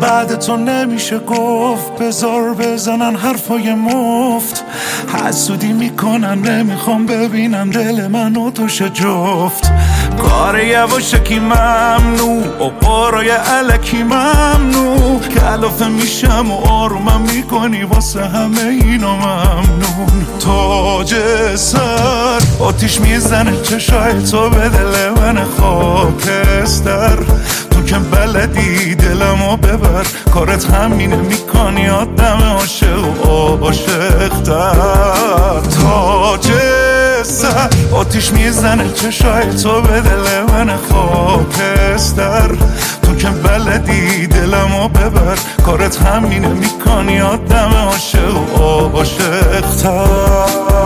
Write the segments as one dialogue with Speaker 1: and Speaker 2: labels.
Speaker 1: بعد تو نمیشه گفت، بذار بزنن حرفای مفت. حسودی میکنن نمیخوام ببینن دل من و توش جفت. کار یواشکی ممنوع و قارای علکی ممنوع. کلافه میشم و آرومم میکنی واسه همه اینا ممنون. تاج سر آتیش میزنه چشای تو به دل من خاکستر. تو که بلدی دلمو ببر، کارت همینه میکنی آدم عاشق و عاشق‌تر. تاج سر آتیش میزنه چشای تو به دل من خاکستر. تو که بلدی دلمو ببر، کارت همینه میکنی آدم عاشق و عاشق‌تر.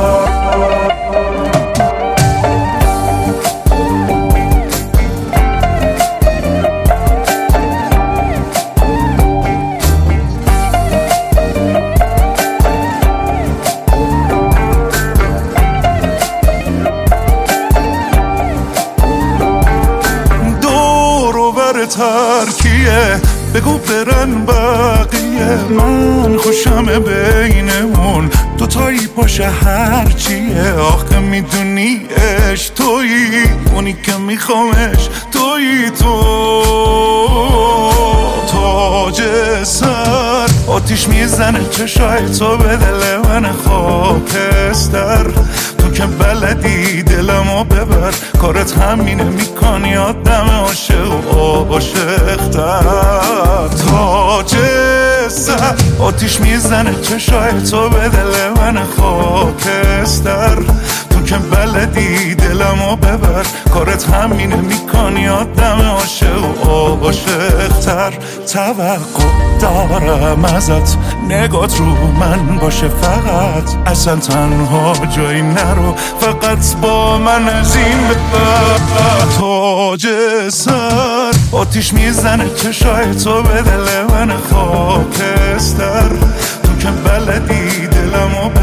Speaker 1: ترکیه بگو برن بقیه، من خوشم بینمون دوتایی باشه هرچیه. آخه میدونی عشق تویی، اونی که میخوامش تویی تو. تاج سر آتیش میزنه چشای تو به دل من خاکستر. تو که بلدی دلمو ببر، کارت همینه میکنی آدم عاشق و عاشق‌تر. تاج سر آتیش میزنه چشای تو به دل من خاکستر. تو که بلدی دلمو ببر، کارت همینه میکنی آدم عاشق و عاشق‌تر. توقع دارم ازت نگات رو من باشه فقط، اصلا تنها جایی نرو، فقط با من از این ببر. تاج سر آتیش میزنه چشای تو به دل من خاکستر. تو که بلدی دلمو